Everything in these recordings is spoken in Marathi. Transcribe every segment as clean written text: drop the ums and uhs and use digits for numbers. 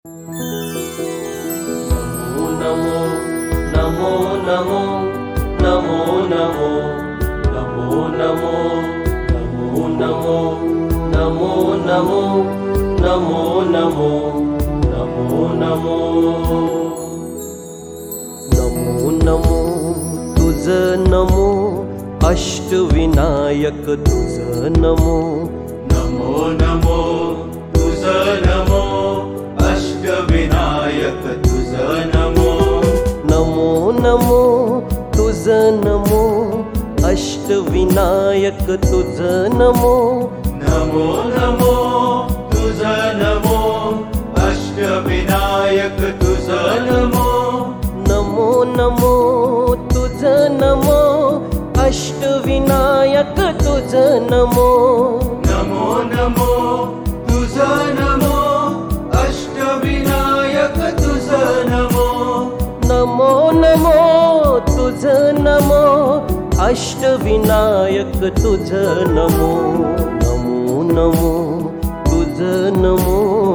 नमो नमो नमो नमो नमो नमो नमो नमो नमो नमो नमो नमो नमो नमो नमो नमो तुझ नमो अष्टविनायक तुझ नमो नमो नमो तुझ नमो अष्टविनायक तुझ नमो नमो नमो तुझ नमो अष्टविनायक तुझ नमो नमो नमो तुझ नमो अष्टविनायक तुझ नमो नमो नमो तुझ नमो अष्टविनायक तुझ नमो नमो नमो तुझ नमो अष्टविनायक तुझ नमो नमो नमो तुझ नमो अष्टविनायक तुझ नमो नमो नमो तुझ नमो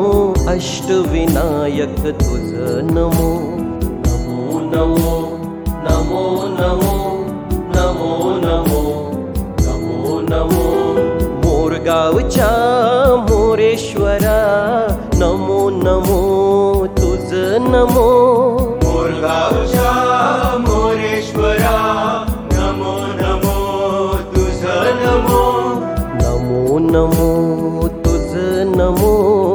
अष्टविनायक तुझ नमो नमो नमो नमो नमो नमो नमो नमो नमो मोरगावच्या मोरेश्वरा नमो नमो तुझ नमो मोरगावच्या मोरेश्वरा नमो नमो तुझ नमो नमो नमो तुझ नमो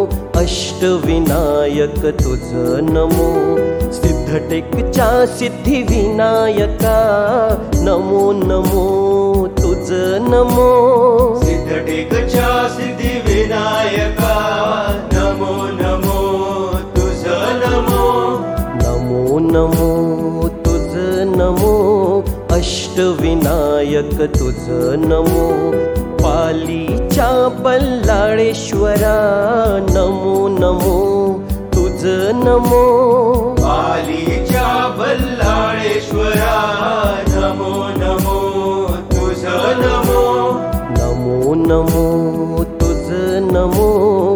अष्टविनायक तुझ नमो सिद्धटेकच्या सिद्धिविनायका नमो नमो तुझ नमो सिद्धटेकच्या सिद्धिविनायका नमो नमो तुझ नमो नमो नमो तुझ नमो अष्टविनायक तुझ नमो पालीच्या बल्लाळेश्वरा नमो नमो तुझ नमो पालीच्या बल्लाळेश्वरा नमो नमो तुझ नमो नमो नमो तुझ नमो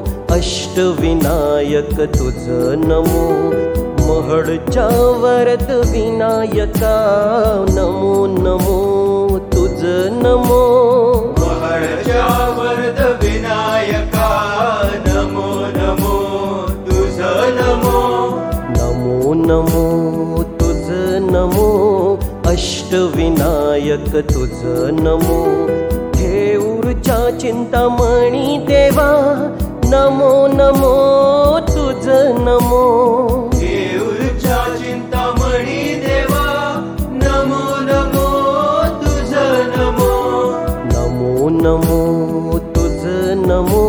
अष्टविनायक तुझ नमो महडच्या वरद विनायका नमो नमो तुझ नमो महडच्या वरद विनायका नमो नमो तुझ नमो नमो नमो तुझ नमो अष्टविनायक तुझ नमो घेऊरच्या चिंतामणी देवा नमो नमो तुझ नमो देऊरच्या चिंतामणी देवा नमो नमो तुझ नमो नमो नमो तुझ नमो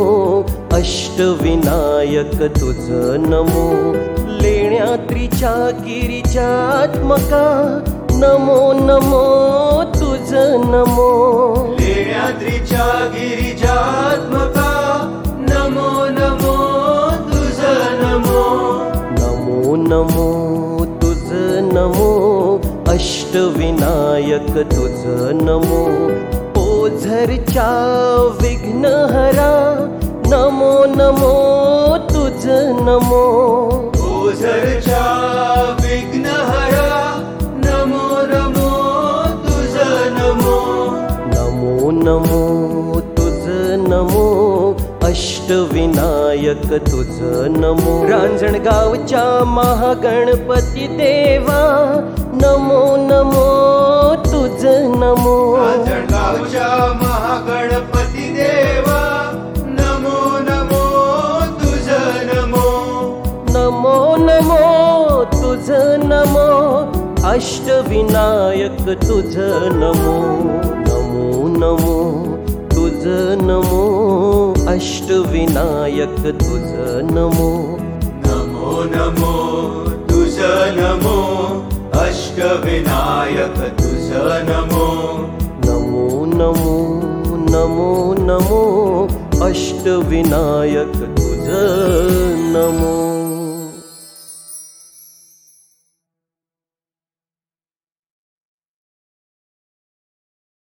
अष्टविनायक तुझ नमो लेण्याद्रीच्या गिरिजात्मका नमो नमो तुझ नमो लेण्याद्रीच्या गिरिजात्मका नमो नमो तुझ नमो नमो नमो तुझ नमो अष्टविनायक तुझ नमो ओझरच्या विघ्नहरा नमो नमो तुझ नमो ओझरच्या विघ्नहरा नमो नमो तुझ नमो नमो नमो तुझ नमो अष्टविनायक तुझ नमो रांजणगावच्या महागणपती देवा नमो नमो तुझ नमो रांजणगावच्या महागणपती देवा नमो नमो तुझ नमो नमो नमो तुझ नमो अष्टविनायक तुझ नमो नमो नमो तुझ नमो अष्टविनायक तुझ नमो नमो नमो तुझ नमो अष्टविनायक तुझ नमो नमो नमो नमो नमो अष्टविनायक तुझ नमो